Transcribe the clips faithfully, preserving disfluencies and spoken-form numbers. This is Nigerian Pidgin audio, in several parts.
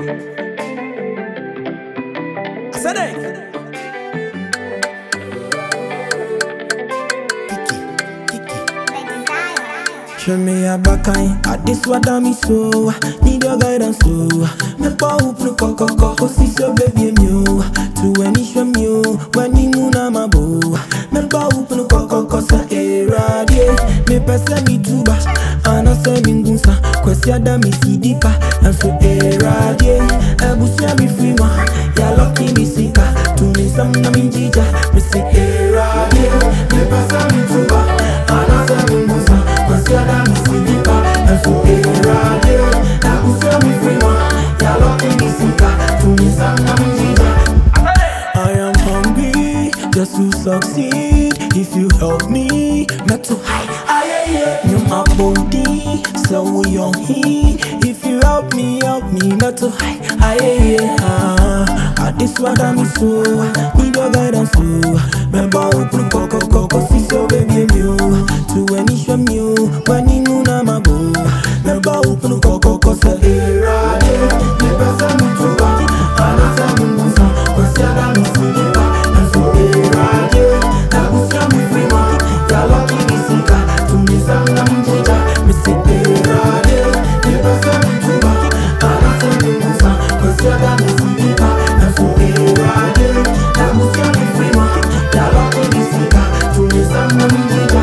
Sedek. Show me a backline, at this what I'm so. Need your guidance so. Me pa upnu koko koko si so baby me. To any show me when you muna mabo. Me pa upnu koko koko sa erade. Me pesa mi tuba, ana se mingunsa. Kwesi ada mi si dipa, and so erade. Ebusia mi free ma, ya lucky mi sika. To me some na mi jija, me si erade. Me pesa mi tuba, ana se mingunsa. Kwesi ada mi si dipa, and so erade. Ebusia mi free ma, ya lucky mi sika. To me some na mi jija. I am hungry just to succeed. If you help me, not to hide. Aye, aye, you my body, so we on he. If you help me, help me, not to hide. Aye, aye, ah, ah, this what I'm so. Need your guidance, so. Remember, open coco coco, see so baby you. To any show me, when you know my boo. Remember, open coco coco, say erade. Never say me too bad, I don't say me too sad. Cause you're the missing me back, and so erade. That was your me free man, you're lucky me sika. To me some nam jija, me say erade. Never say me too bad, I don't say me too sad. Cause you're the missing me back, and so erade. That was your me free man, you're lucky me sika. To me some nam jija.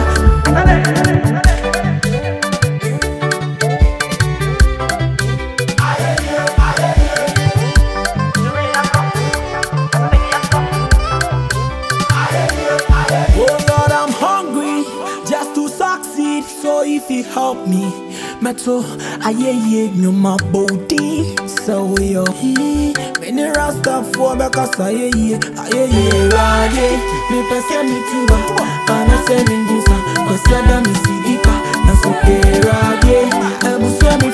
Oh Lord, I'm hungry just to succeed. So if you help me, meto aye ye no my body. So we are here. Many rasta for because aye ye aye ye rage. Me pese me tuba, ana se me gusa. Cause yada mi si dipa, na so erage. Ebu se me